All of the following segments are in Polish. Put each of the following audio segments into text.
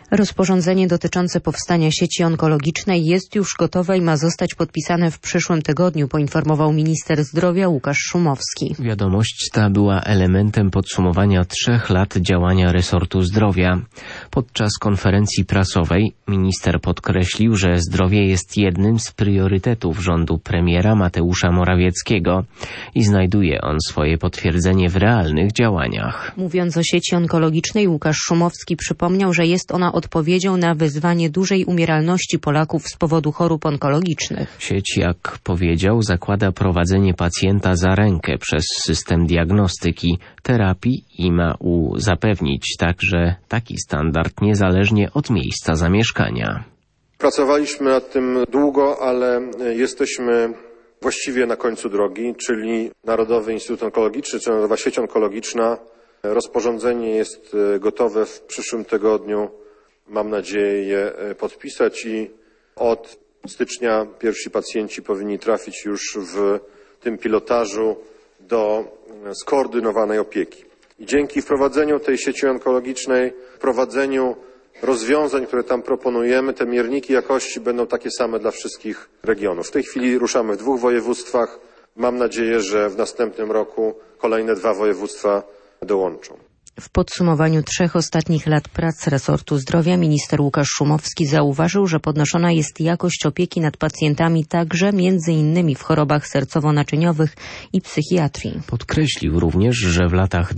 Rozporządzenie dotyczące powstania sieci onkologicznej jest już gotowe i ma zostać podpisane w przyszłym tygodniu, poinformował minister zdrowia Łukasz Szumowski. Wiadomość ta była elementem podsumowania 3 lat działania resortu zdrowia. Podczas konferencji prasowej minister podkreślił, że zdrowie jest jednym z priorytetów rządu premiera Mateusza Morawieckiego i znajduje on swoje potwierdzenie w realnych działaniach. Mówiąc o sieci onkologicznej, Łukasz Szumowski przypomniał, że jest ona odpowiedzią na wyzwanie dużej umieralności Polaków z powodu chorób onkologicznych. Sieć, jak powiedział, zakłada prowadzenie pacjenta za rękę przez system diagnostyki, terapii i ma zapewnić także taki standard niezależnie od miejsca zamieszkania. Pracowaliśmy nad tym długo, ale jesteśmy właściwie na końcu drogi, czyli Narodowy Instytut Onkologiczny, czy Narodowa Sieć Onkologiczna. Rozporządzenie jest gotowe w przyszłym tygodniu. Mam nadzieję je podpisać i od stycznia pierwsi pacjenci powinni trafić już w tym pilotażu do skoordynowanej opieki. I dzięki wprowadzeniu tej sieci onkologicznej, wprowadzeniu rozwiązań, które tam proponujemy, te mierniki jakości będą takie same dla wszystkich regionów. W tej chwili ruszamy w 2 województwach. Mam nadzieję, że w następnym roku kolejne 2 województwa dołączą. W podsumowaniu 3 ostatnich lat prac resortu zdrowia minister Łukasz Szumowski zauważył, że podnoszona jest jakość opieki nad pacjentami także między innymi w chorobach sercowo-naczyniowych i psychiatrii. Podkreślił również, że w latach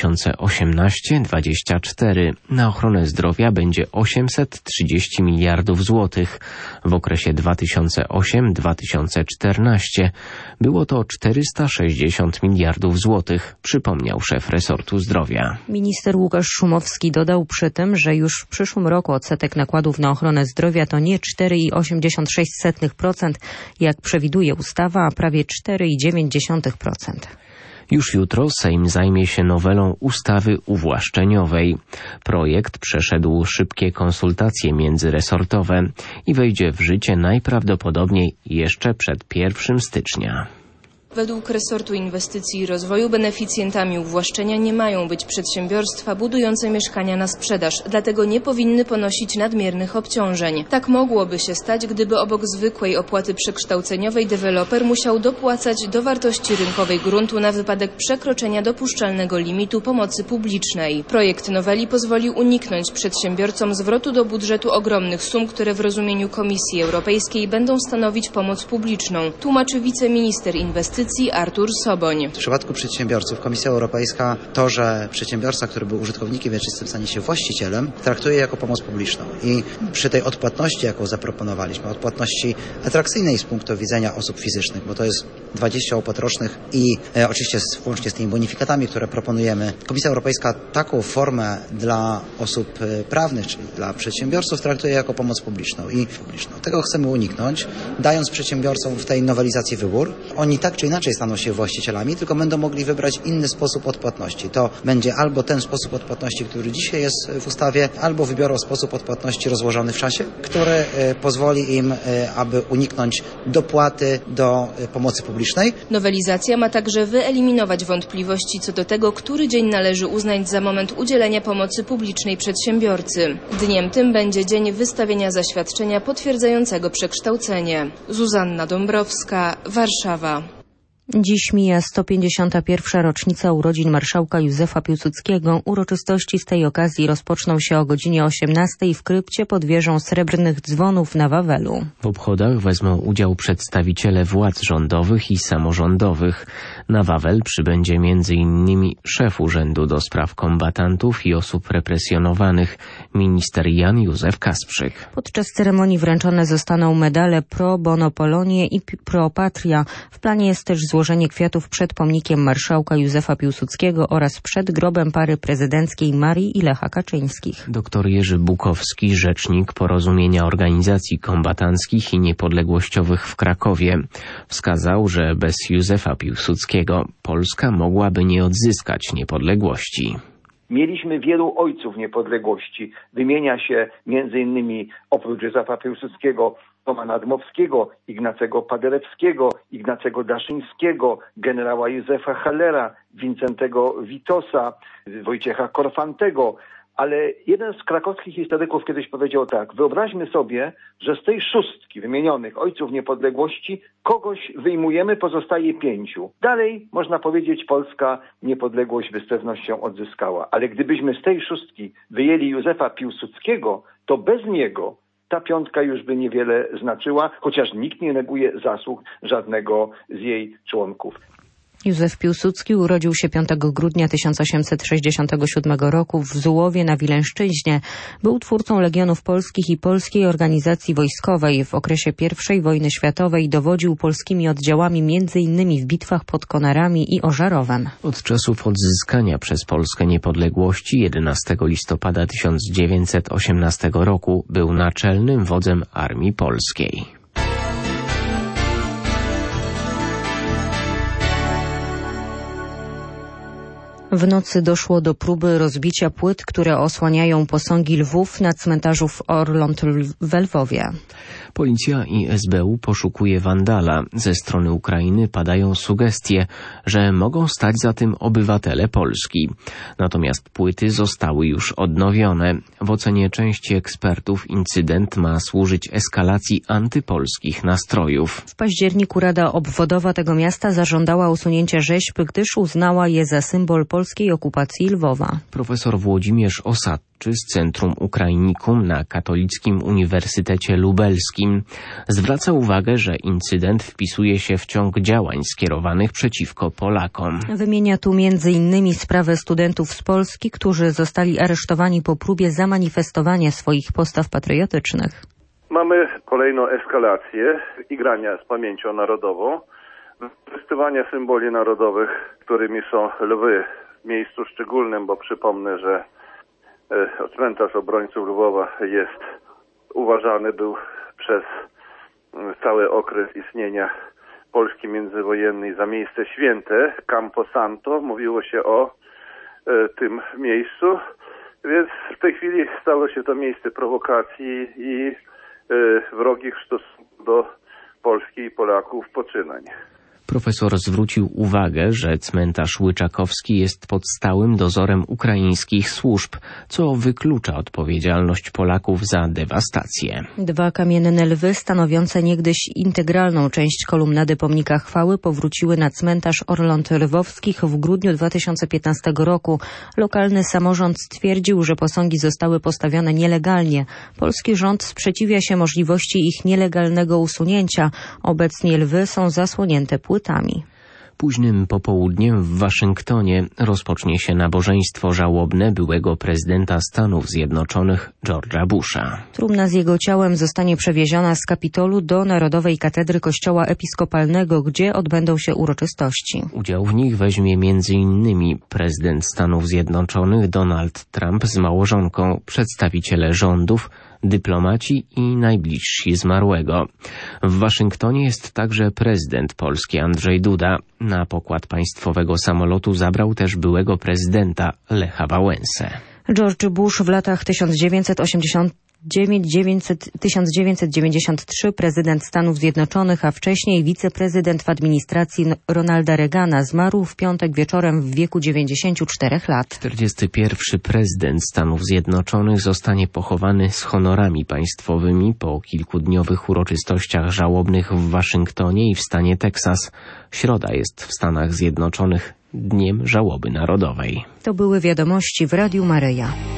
2018-2024 na ochronę zdrowia będzie 830 miliardów złotych. W okresie 2008-2014 było to 460 miliardów złotych, przypomniał szef resortu zdrowia. Minister Łukasz Szumowski dodał przy tym, że już w przyszłym roku odsetek nakładów na ochronę zdrowia to nie 4,86%, jak przewiduje ustawa, a prawie 4,9%. Już jutro Sejm zajmie się nowelą ustawy uwłaszczeniowej. Projekt przeszedł szybkie konsultacje międzyresortowe i wejdzie w życie najprawdopodobniej jeszcze przed 1 stycznia. Według resortu inwestycji i rozwoju beneficjentami uwłaszczenia nie mają być przedsiębiorstwa budujące mieszkania na sprzedaż, dlatego nie powinny ponosić nadmiernych obciążeń. Tak mogłoby się stać, gdyby obok zwykłej opłaty przekształceniowej deweloper musiał dopłacać do wartości rynkowej gruntu na wypadek przekroczenia dopuszczalnego limitu pomocy publicznej. Projekt noweli pozwoli uniknąć przedsiębiorcom zwrotu do budżetu ogromnych sum, które w rozumieniu Komisji Europejskiej będą stanowić pomoc publiczną, tłumaczy wiceminister inwestycji Artur Soboń. W przypadku przedsiębiorców Komisja Europejska to, że przedsiębiorca, który był użytkownikiem wieczystym, stanie się właścicielem, traktuje jako pomoc publiczną. I przy tej odpłatności, jaką zaproponowaliśmy, odpłatności atrakcyjnej z punktu widzenia osób fizycznych, bo to jest 20 opłat rocznych i oczywiście włącznie z tymi bonifikatami, które proponujemy, Komisja Europejska taką formę dla osób prawnych, czyli dla przedsiębiorców, traktuje jako pomoc publiczną i publiczną. Tego chcemy uniknąć, dając przedsiębiorcom w tej nowelizacji wybór. Oni tak czy inaczej staną się właścicielami, tylko będą mogli wybrać inny sposób odpłatności. To będzie albo ten sposób odpłatności, który dzisiaj jest w ustawie, albo wybiorą sposób odpłatności rozłożony w czasie, który pozwoli im, aby uniknąć dopłaty do pomocy publicznej. Nowelizacja ma także wyeliminować wątpliwości co do tego, który dzień należy uznać za moment udzielenia pomocy publicznej przedsiębiorcy. Dniem tym będzie dzień wystawienia zaświadczenia potwierdzającego przekształcenie. Zuzanna Dąbrowska, Warszawa. Dziś mija 151. rocznica urodzin marszałka Józefa Piłsudskiego. Uroczystości z tej okazji rozpoczną się o godzinie 18 w krypcie pod wieżą Srebrnych Dzwonów na Wawelu. W obchodach wezmą udział przedstawiciele władz rządowych i samorządowych. Na Wawel przybędzie m.in. szef Urzędu do Spraw Kombatantów i Osób Represjonowanych, minister Jan Józef Kasprzyk. Podczas ceremonii wręczone zostaną medale Pro Bono Polonie i Pro Patria. W planie jest też złożenie kwiatów przed pomnikiem marszałka Józefa Piłsudskiego oraz przed grobem pary prezydenckiej Marii i Lecha Kaczyńskich. Dr Jerzy Bukowski, rzecznik Porozumienia Organizacji Kombatanckich i Niepodległościowych w Krakowie, wskazał, że bez Józefa Piłsudskiego Polska mogłaby nie odzyskać niepodległości. Mieliśmy wielu ojców niepodległości. Wymienia się m.in. oprócz Józefa Piłsudskiego Romana Dmowskiego, Ignacego Paderewskiego, Ignacego Daszyńskiego, generała Józefa Hallera, Wincentego Witosa, Wojciecha Korfantego, Ale jeden z krakowskich historyków kiedyś powiedział tak: wyobraźmy sobie, że z tej 6 wymienionych ojców niepodległości kogoś wyjmujemy, pozostaje 5. Dalej, można powiedzieć, Polska niepodległość by z pewnością odzyskała. Ale gdybyśmy z tej 6 wyjęli Józefa Piłsudskiego, to bez niego ta 5 już by niewiele znaczyła, chociaż nikt nie neguje zasług żadnego z jej członków. Józef Piłsudski urodził się 5 grudnia 1867 roku w Zułowie na Wileńszczyźnie. Był twórcą Legionów Polskich i Polskiej Organizacji Wojskowej. W okresie I wojny światowej dowodził polskimi oddziałami m.in. w bitwach pod Konarami i Ożarowem. Od czasów odzyskania przez Polskę niepodległości 11 listopada 1918 roku był naczelnym wodzem Armii Polskiej. W nocy doszło do próby rozbicia płyt, które osłaniają posągi lwów na cmentarzu w Orląt w Lwowie. Policja i SBU poszukuje wandala. Ze strony Ukrainy padają sugestie, że mogą stać za tym obywatele Polski. Natomiast płyty zostały już odnowione. W ocenie części ekspertów incydent ma służyć eskalacji antypolskich nastrojów. W październiku Rada Obwodowa tego miasta zażądała usunięcia rzeźb, gdyż uznała je za symbol polskiej okupacji Lwowa. Profesor Włodzimierz Osadczy z Centrum Ukrainikum na Katolickim Uniwersytecie Lubelskim zwraca uwagę, że incydent wpisuje się w ciąg działań skierowanych przeciwko Polakom. Wymienia tu m.in. sprawę studentów z Polski, którzy zostali aresztowani po próbie zamanifestowania swoich postaw patriotycznych. Mamy kolejną eskalację igrania z pamięcią narodową, wykorzystywania symboli narodowych, którymi są lwy w miejscu szczególnym, bo przypomnę, że cmentarz obrońców Lwowa jest uważany był przez cały okres istnienia Polski międzywojennej za miejsce święte, Campo Santo, mówiło się o tym miejscu, więc w tej chwili stało się to miejsce prowokacji i wrogich w stosunku do Polski i Polaków poczynań. Profesor zwrócił uwagę, że cmentarz Łyczakowski jest pod stałym dozorem ukraińskich służb, co wyklucza odpowiedzialność Polaków za dewastację. 2 kamienne lwy stanowiące niegdyś integralną część kolumnady Pomnika Chwały powróciły na cmentarz Orląt Lwowskich w grudniu 2015 roku. Lokalny samorząd stwierdził, że posągi zostały postawione nielegalnie. Polski rząd sprzeciwia się możliwości ich nielegalnego usunięcia. Obecnie lwy są zasłonięte płytami. Późnym popołudniem w Waszyngtonie rozpocznie się nabożeństwo żałobne byłego prezydenta Stanów Zjednoczonych George'a Busha. Trumna z jego ciałem zostanie przewieziona z Kapitolu do Narodowej Katedry Kościoła Episkopalnego, gdzie odbędą się uroczystości. Udział w nich weźmie m.in. prezydent Stanów Zjednoczonych Donald Trump z małżonką, przedstawiciele rządów, dyplomaci i najbliżsi zmarłego. W Waszyngtonie jest także prezydent Polski Andrzej Duda. Na pokład państwowego samolotu zabrał też byłego prezydenta Lecha Wałęsę. George Bush w latach 1993 prezydent Stanów Zjednoczonych, a wcześniej wiceprezydent w administracji Ronalda Reagana, zmarł w piątek wieczorem w wieku 94 lat. 41. prezydent Stanów Zjednoczonych zostanie pochowany z honorami państwowymi po kilkudniowych uroczystościach żałobnych w Waszyngtonie i w stanie Teksas. Środa jest w Stanach Zjednoczonych Dniem Żałoby Narodowej. To były wiadomości w Radiu Maryja.